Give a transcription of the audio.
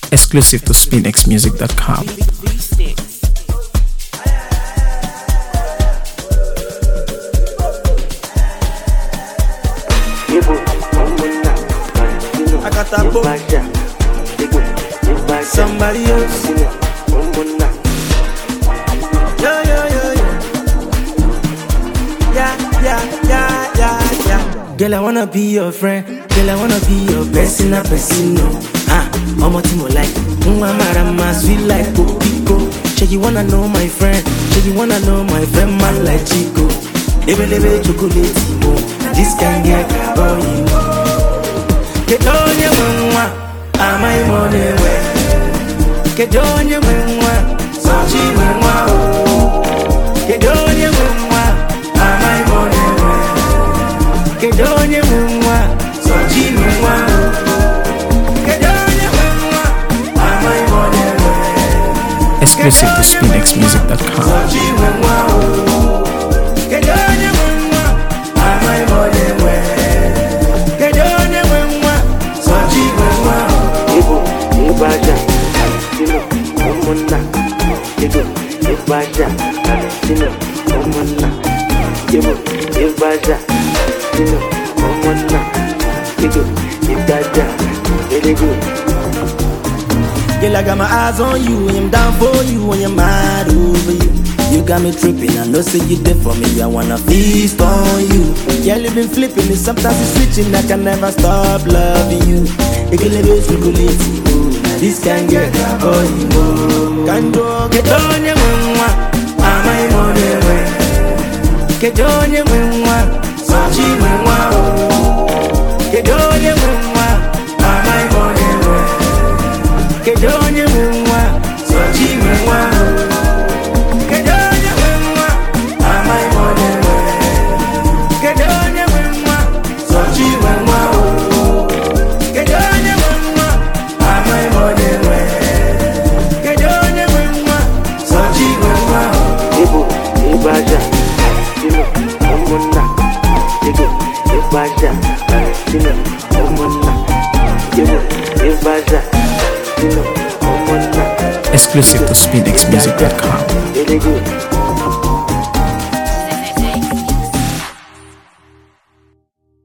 Exclusive to SpinXmusic.com. I got that book. Somebody else. Yeah, yeah, yeah, yeah. Yeah. Girl, I wanna be your friend. Girl, I wanna be your person, a person. I'm a team like Mama, sweet like Pico. Check you wanna know my friend. Check you wanna know my friend, man like Chico. Ebelebe chocolate, this can get boy. Get on your mama, am I money way? Get on your mama, so she mama. Get on your mama, am I money way? Get on your mama, so she mama. Get on your mama, am I money way? Exclusive to SpinXmusic.com. So she mama. Get on your mama, am I money way? Get on your mama, so she mama. Ibaja, Palestino, Omona. Ibaja, Palestino, Omona. Ibaja, Palestino, Omona. Ibaja, very good. Girl, I got my eyes on you, and I'm down for you, and you're mad over you. You got me tripping, I know say you there for me, I wanna feast on you. Girl, you been flipping it, sometimes it's switching, I can never stop loving you. You can live it, this can get for you. Can do, get on your mama, am I money way? Get on your mama, so she mama. Get on your mama, am I money way? Get on your mama, so she mama. Ibaja, Palestino, Omona. Ibaja, Palestino, Omona. Ibaja, Palestino, Omona. Exclusive to SpinXmusic.com. Very good.